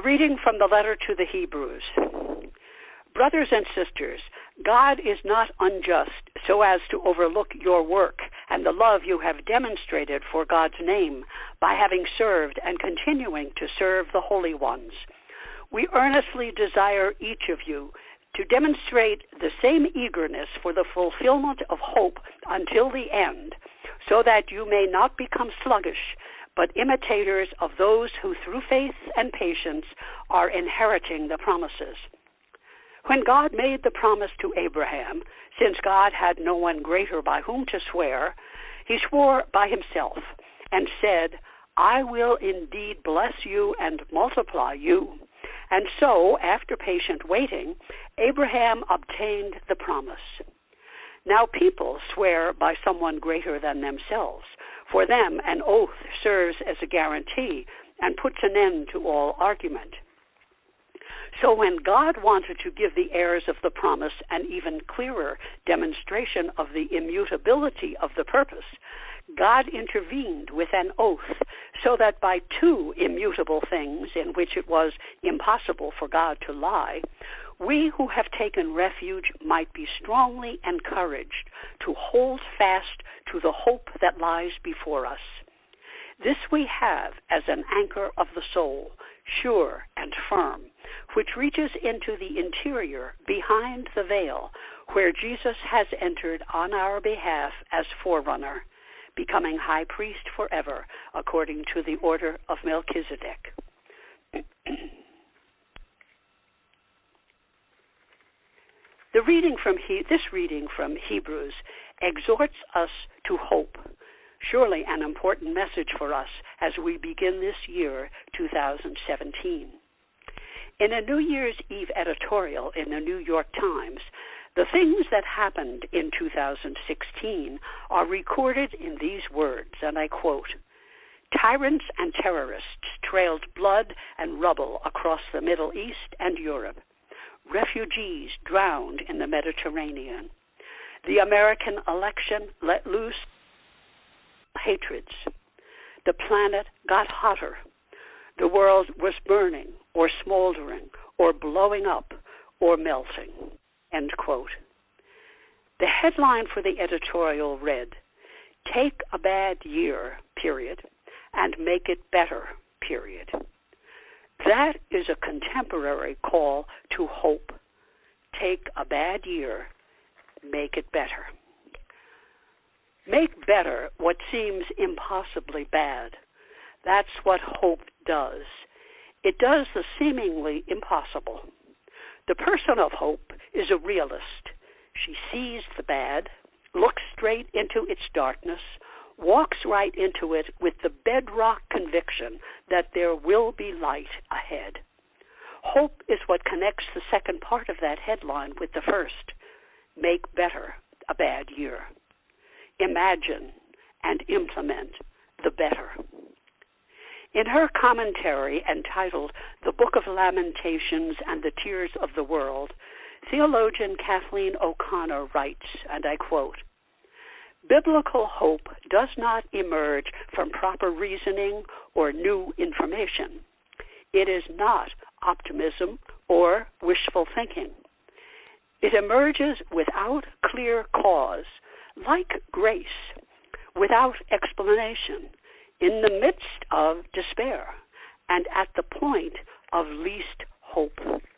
A reading from the letter to the Hebrews. Brothers and sisters, God is not unjust so as to overlook your work and the love you have demonstrated for God's name by having served and continuing to serve the holy ones. We earnestly desire each of you to demonstrate the same eagerness for the fulfillment of hope until the end, so that you may not become sluggish, but imitators of those who through faith and patience are inheriting the promises. When God made the promise to Abraham, since God had no one greater by whom to swear, he swore by himself and said, I will indeed bless you and multiply you. And so, after patient waiting, Abraham obtained the promise. Now people swear by someone greater than themselves. For them, an oath serves as a guarantee and puts an end to all argument. So when God wanted to give the heirs of the promise an even clearer demonstration of the immutability of the purpose, God intervened with an oath, so that by two immutable things in which it was impossible for God to lie, we who have taken refuge might be strongly encouraged to hold fast to the hope that lies before us. This we have as an anchor of the soul, sure and firm, which reaches into the interior behind the veil, where Jesus has entered on our behalf as forerunner, becoming high priest forever, according to the order of Melchizedek. This reading from Hebrews exhorts us to hope, surely an important message for us as we begin this year, 2017. In a New Year's Eve editorial in the New York Times, the things that happened in 2016 are recorded in these words, and I quote, Tyrants and terrorists trailed blood and rubble across the Middle East and Europe. Refugees drowned in the Mediterranean. The American election let loose hatreds. The planet got hotter. The world was burning or smoldering or blowing up or melting. End quote. The headline for the editorial read, Take a bad year, period, and make it better, period. That is a contemporary call to hope. Take a bad year, make it better. Make better what seems impossibly bad. That's what hope does. It does the seemingly impossible. The person of hope is a realist. She sees the bad, looks straight into its darkness, walks right into it with the bedrock conviction that there will be light ahead. Hope is what connects the second part of that headline with the first. Make better a bad year. Imagine and implement the better. In her commentary entitled The Book of Lamentations and the Tears of the World, theologian Kathleen O'Connor writes, and I quote, Biblical hope does not emerge from proper reasoning or new information. It is not optimism or wishful thinking. It emerges without clear cause, like grace, without explanation, in the midst of despair, and at the point of least hope.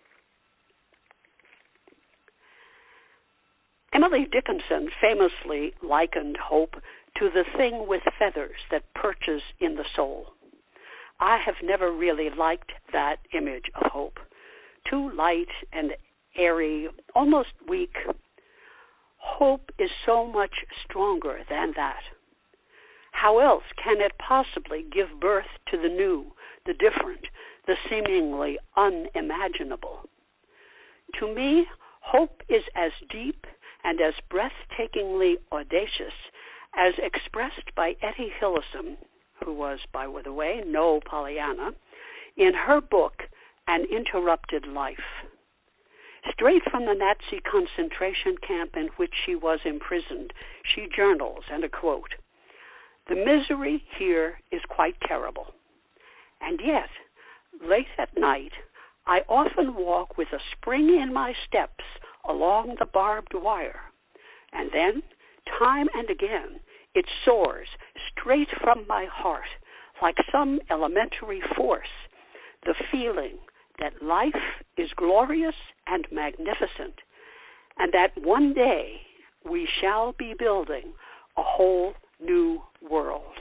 Emily Dickinson famously likened hope to the thing with feathers that perches in the soul. I have never really liked that image of hope. Too light and airy, almost weak. Hope is so much stronger than that. How else can it possibly give birth to the new, the different, the seemingly unimaginable? To me, hope is as deep and as breathtakingly audacious as expressed by Etty Hillesum, who was, by the way, no Pollyanna, in her book, An Interrupted Life. Straight from the Nazi concentration camp in which she was imprisoned, she journals, and I quote, The misery here is quite terrible. And yet, Late at night, I often walk with a spring in my steps along the barbed wire, and then, time and again, it soars straight from my heart like some elementary force, the feeling that life is glorious and magnificent, and that one day we shall be building a whole new world.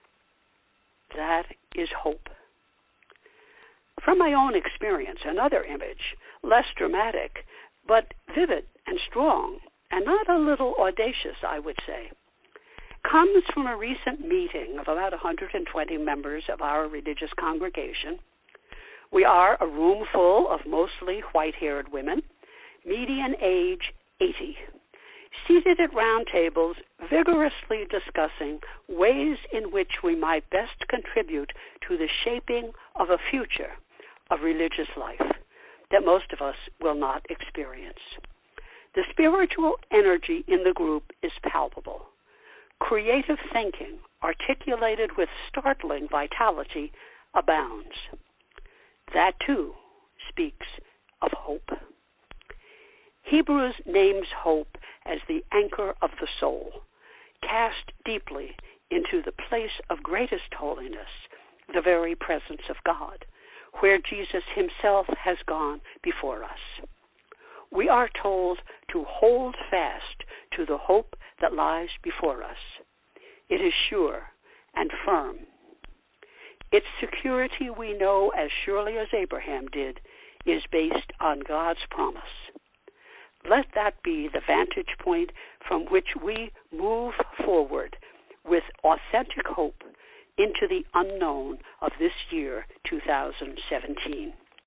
That is hope. From my own experience, another image, less dramatic, but vivid and strong, and not a little audacious, I would say, comes from a recent meeting of about 120 members of our religious congregation. We are a room full of mostly white-haired women, median age 80, seated at round tables, vigorously discussing ways in which we might best contribute to the shaping of a future of religious life that most of us will not experience. The spiritual energy in the group is palpable. Creative thinking, articulated with startling vitality, abounds. That, too, speaks of hope. Hebrews names hope as the anchor of the soul, cast deeply into the place of greatest holiness, the very presence of God, where Jesus himself has gone before us. We are told to hold fast to the hope that lies before us. It is sure and firm. Its security, we know as surely as Abraham did, is based on God's promise. Let that be the vantage point from which we move forward with authentic hope into the unknown of this year, 2017.